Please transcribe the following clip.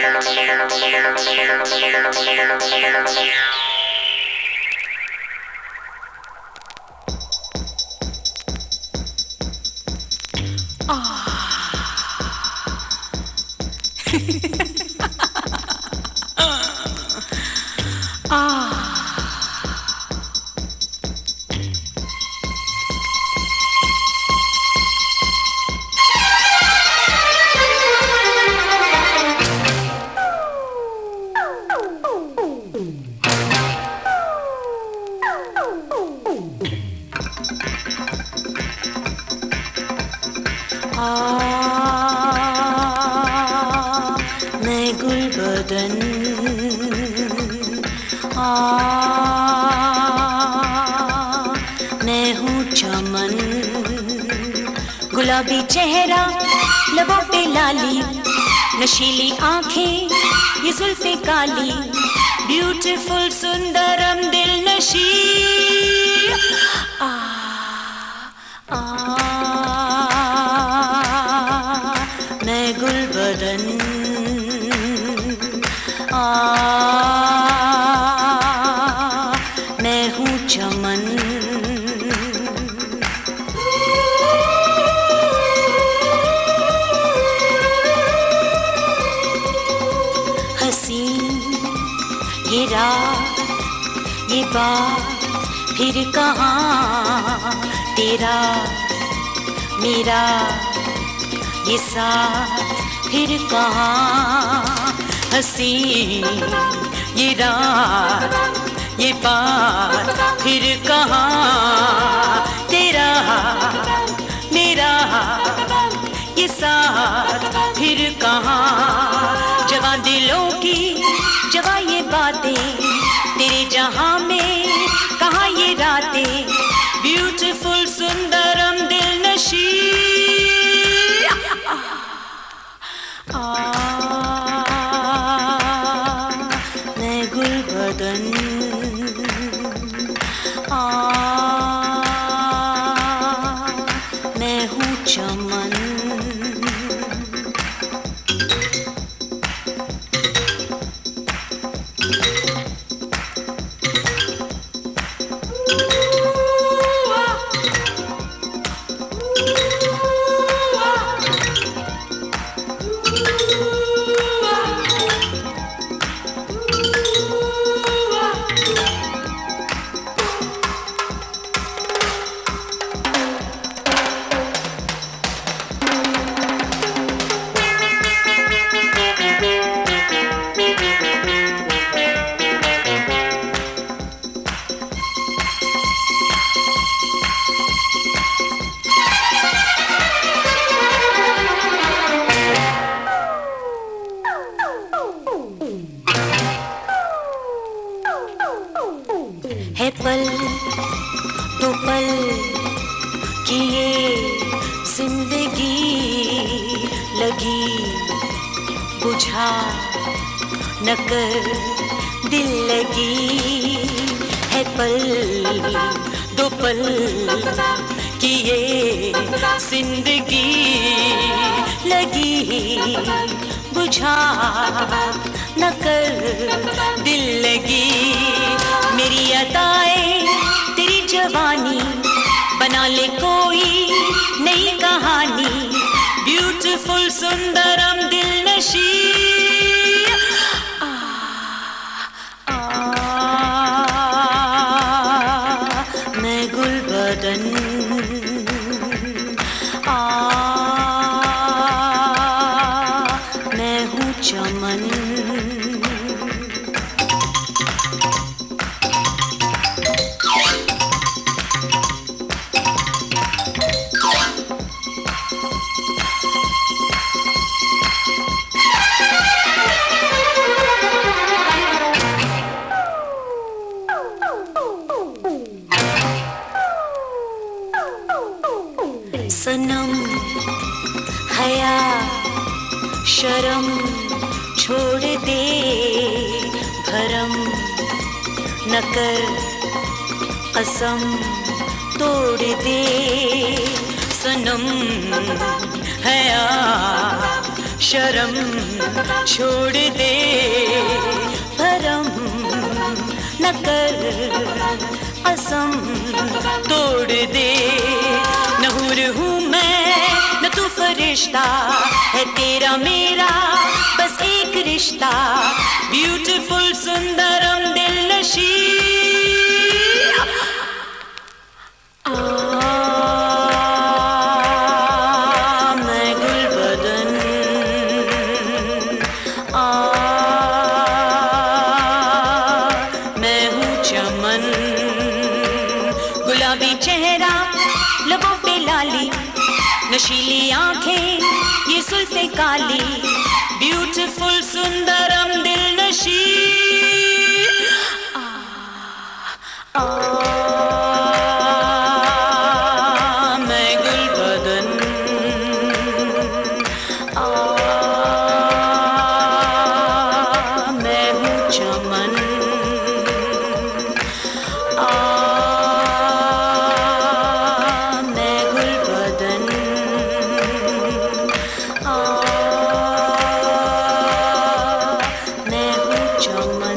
मैं गुलबदन मैं हूँ चमन, गुलाबी चेहरा, लबों पे लाली, नशीली आंखें, ये जुल्फे काली, ब्यूटीफुल सुंदरम दिल नशी। मैं गुलबदन मैं हूँ चमन। हसीन ये रात ये बात फिर कहाँ, तेरा मेरा ये साथ फिर कहाँ। हसीन ये रात ये बात फिर कहाँ, तेरा मेरा ये साथ फिर कहाँ। जवां दिलों की जवां ये बातें, तेरे जहां में कहाँ ये रातें, ब्यूटीफुल सुंदरम दिल नशी। मैं गुलबदन मैं हूँ चमन। है पल तो पल की ये जिंदगी, लगी बुझा न कर दिल लगी। है पल दो पल की ये जिंदगी, लगी बुझा न कर दिल लगी। मेरी अदाएं तेरी जवानी, बना ले कोई नई कहानी, ब्यूटीफुल सुंदरम दिल नशी। मैं गुलबदन मैं हूँ चमन। सनम हया शर्म छोड़ दे, भरम न कर कसम तोड़ दे। सनम हया शर्म छोड़ दे, भरम न कर, कसम तोड़ दे। न हूर हूँ मैं न तू फरिश्ता, है तेरा मेरा बस एक रिश्ता। ब्यूटीफुल सुंदरम दिलनशी, मैं गुलबदन, मैं हूँ चमन। गुलाबी चेहरा, लबों पे लाली, नशीली आंखें ये सुल्फे काली। ब्यूटीफुल सुंदरम दिलनशी, मैं गुलबदन, मैं हूँ चमन। मैं गुलबदन, मैं हूँ चमन।